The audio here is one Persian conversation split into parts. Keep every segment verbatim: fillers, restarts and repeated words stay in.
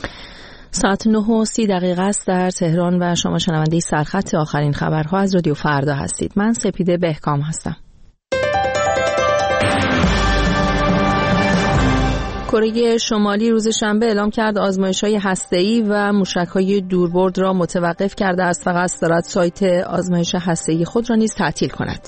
ساعت نه و سی دقیقه است در تهران و شما شنونده سرخط آخرین خبرها از رادیو فردا هستید. من سپیده بهکام هستم. کره شمالی روز شنبه اعلام کرد آزمایش‌های هسته‌ای و موشک‌های دوربرد را متوقف کرده است و قصد دارد سایت آزمایش هسته‌ای خود را نیز تعطیل کند.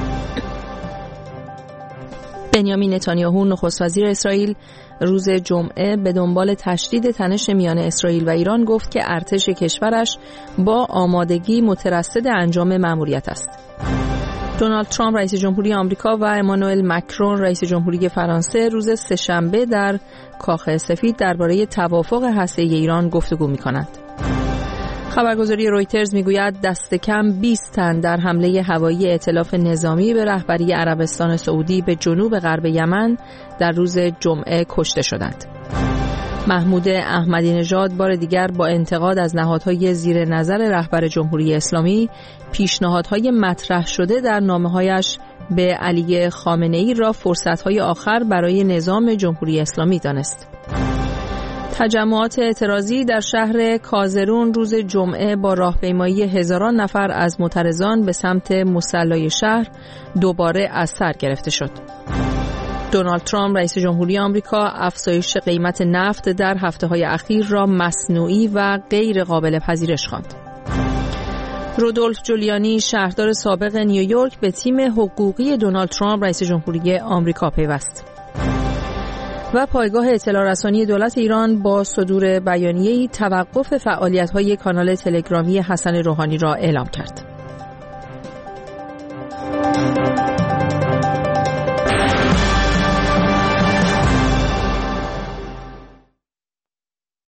بنیامین نتانیاهو نخست وزیر اسرائیل روز جمعه به دنبال تشدید تنش میان اسرائیل و ایران گفت که ارتش کشورش با آمادگی مترصد انجام مأموریت است. دونالد ترامپ رئیس جمهوری آمریکا و امانوئل مکرون رئیس جمهوری فرانسه روز سه‌شنبه در کاخ سفید درباره توافق هسته‌ای ایران گفتگو می‌کنند. خبرگزاری رویترز میگوید دست کم بیست تن در حمله هوایی ائتلاف نظامی به رهبری عربستان سعودی به جنوب غرب یمن در روز جمعه کشته شدند. محمود احمدی نژاد بار دیگر با انتقاد از نهادهای زیر نظر رهبر جمهوری اسلامی پیشنهادهای مطرح شده در نامه‌هایش به علی خامنه‌ای را فرصت‌های آخر برای نظام جمهوری اسلامی دانست. تجمعات اعتراضی در شهر کازرون روز جمعه با راهپیمایی هزاران نفر از معترضان به سمت مصلی شهر دوباره از سر گرفته شد. دونالد ترامپ رئیس جمهوری آمریکا افزایش قیمت نفت در هفته‌های اخیر را مصنوعی و غیر قابل پذیرش خواند. رودولف جولیانی شهردار سابق نیویورک به تیم حقوقی دونالد ترامپ رئیس جمهوری آمریکا پیوست. و پایگاه اطلاع رسانی دولت ایران با صدور بیانیه‌ای توقف فعالیت‌های کانال تلگرامی حسن روحانی را اعلام کرد.